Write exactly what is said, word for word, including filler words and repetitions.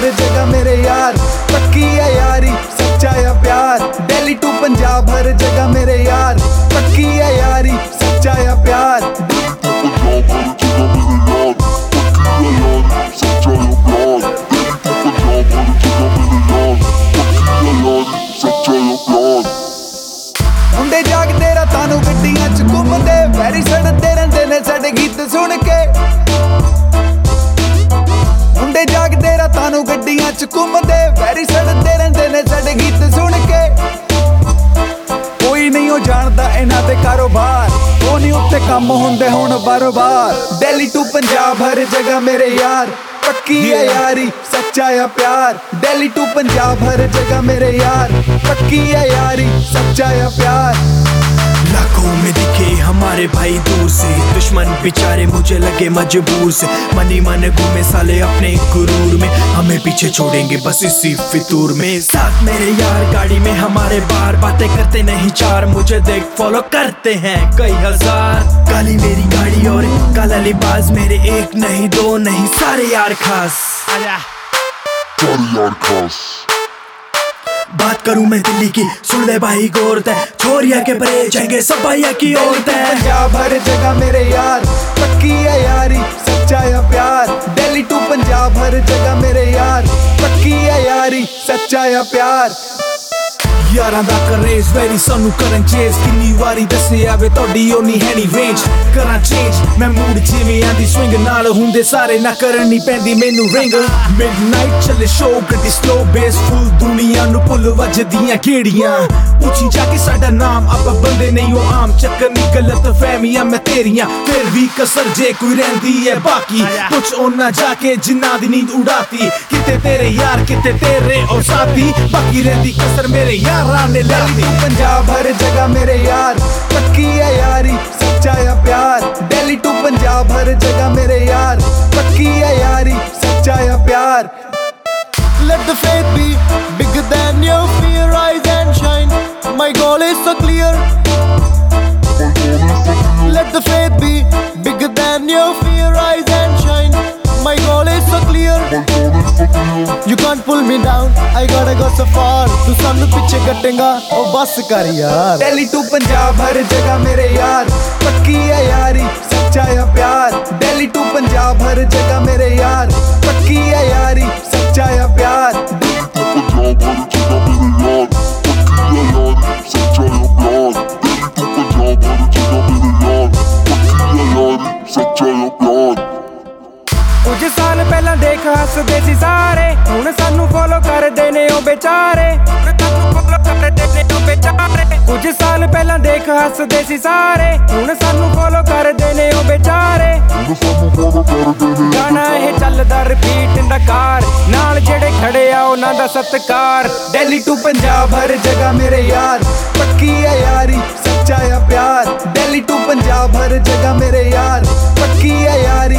हर जगह मेरे यार, पक्की है यारी सच्चा या प्यार। दिल्ली टू पंजाब हर जगह मेरे यार, पक्की है यारी सच्चा या प्यार। मुंडे जागदे रातां नूं गड्डियां च घुमदे, वैरी सड़दे रहिंदे ने साडे गीत सुण के। मुंडे जागदे रातां नूं गड्डियां च घुमदे, वैरी सड़दे रहिंदे ने साडे गीत सुण के। कोई नहीं हो जानदा इन्हां दे कारोबार, ओ नहीं उत्ते काम हुंदे हुण बार-बार। दिल्ली टू पंजाब हर जगह मेरे यार, पक्की है यारी सच्चा या प्यार। दिल्ली टू पंजाब हर जगह मेरे यार, पक्की है यारी सच्चा या प्यार। लाखों में दिखे हमारे भाई दूर से, दुश्मन बेचारे मुझे लगे मजबूर से। मनी मन घूमे साले अपने गुरूर में, हमें पीछे छोड़ेंगे बस इसी फितूर में। साथ मेरे यार गाड़ी में हमारे बार, बातें करते नहीं चार, मुझे देख फॉलो करते हैं कई हजार। काली मेरी गाड़ी और काला लिबास, मेरे एक नहीं दो नहीं सारे यार खास। आजा सारे यार खास। बात करूं मैं दिल्ली की, सुन ले भाई गौर तै, छोरिया के परे जाएंगे सब भैया की ओर तै। पंजाब हर जगह मेरे यार, पक्की है यारी सच्चा या प्यार। दिल्ली टू पंजाब हर जगह मेरे यार, पक्की है यारी सच्चा या प्यार। यारां दा करेज वैरी सानू करन चेज, किन्नी वारी दसे आवे तोड़ी ओनी है नी रेंज। करा चेंज मैं मूड जिवें आंदी स्विंग, नाल हुंदे सारे ना करनी पैंदी मैनू रिंग। मिडनाइट चले शो गड्डी स्लो बेस फुल, दुनिया नू भुल वजदियां केड़ियां। पूछी जाके साडा नाम, आप बंदे नहीं हो आम, चक्कर नी गलत फहमियां मैं तेरियां। फिर भी कसर जे कोई रहिंदी है बाकी, पुछ ओना जाके जिन्ना दी नींद उड़ाती। किते तेरे यार किते तेरे और साथी, बाकी रहिंदी कसर मेरे यार। दिल्ली टू पंजाब हर जगह मेरे यार, पक्की है यारी सच्चा या प्यार। दिल्ली टू पंजाब हर जगह मेरे यार, पक्की है यारी सच्चा या प्यार। Let the faith be bigger than your fear, rise and shine. My goal is so clear. Let the faith be bigger than your fear, rise and shine. My goal is so clear. You can't pull me down, I gotta go so far. तू सानू पीछे कटेगा ओ बस कर यार। Delhi to Punjab हर जगह मेरे यार, पक्की है यारी सच्चा या प्यार। दिल्ली टू पंजाब हर जगह मेरे यार, पक्की है यारी सच्चा या प्यार। पंजाब हर जगह मेरे यार, पक्की है यारी सच्चा या प्यार। दिल्ली टू पंजाब हर जगह मेरे यार, पक्की है यारी सच्चा या प्यार। कुछ साल पहला देख हसदे सी सारे, हुण सानू फॉलो करदे ने ओ बेचारे। कुछ साल पहला देख हसदे सी सारे, हुण सानू फॉलो करदे ने ओ बेचारे। गाना ਇਹ ਚੱਲਦਾ ਰਿਪੀਟ ਦਾ ਕਾਰ, ਨਾਲ ਜਿਹੜੇ खड़े आ ਉਹਨਾਂ ਦਾ ਸਤਿਕਾਰ। दिल्ली टू पंजाब हर जगह मेरे यार, पक्की है यारी सच्चा या प्यार। दिल्ली टू पंजाब हर जगह मेरे यार, पक्की है यारी